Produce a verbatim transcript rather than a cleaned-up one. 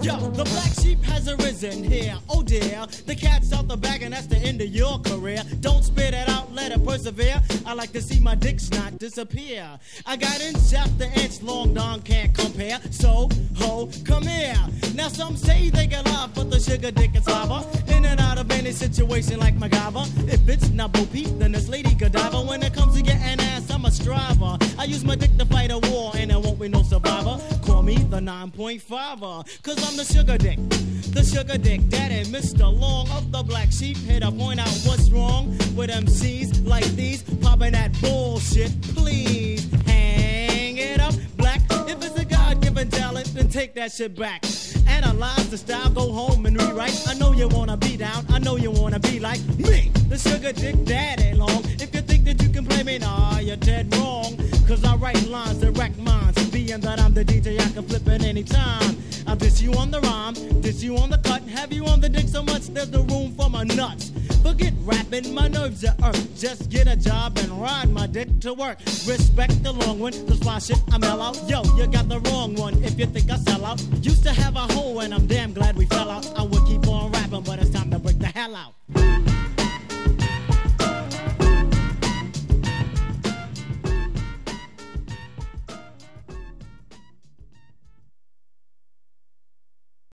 Yo, the black sheep has arisen here. Oh dear, the cat's out the bag and that's the end of your career. Don't spit it out, let it persevere. I like to see my dick snot disappear. I got inch after inch, long Don can't compare. So, ho, come here. Now some say they get love, but the sugar dick is lava. In and out of any situation like MacGyver. If it's not Bo Peep, then this lady Godiva. When it comes to getting ass, I'm a striver. I use my dick to fight a war, and there won't be no survivor. Call me the nine point five-er, cause I'm the sugar dick. The sugar dick daddy, Mister Long of the Black Sheep. Here to point out what's wrong with M Cs like these. Popping that bullshit, please. Hang it up, black. If it's a God-given talent, then take that shit back. Analyze the style, go home and rewrite. I know you wanna be down, I know you wanna be like me, the sugar dick daddy Long. If you think that you can play me, nah, you're dead wrong. Cause I write lines that wreck minds. Being that I'm the D J, I can flip it anytime. I'll diss you on the rhyme, diss you on the cut. Have you on the dick so much there's no room for my nuts. Forget rapping, my nerves are earth. Just get a job and ride my dick to work. Respect the long one, cause fly shit, I'm hell out. Yo, you got the wrong one if you think I sell out. Used to have a hole and I'm damn glad we fell out. I would keep on rapping, but it's time to break the hell out.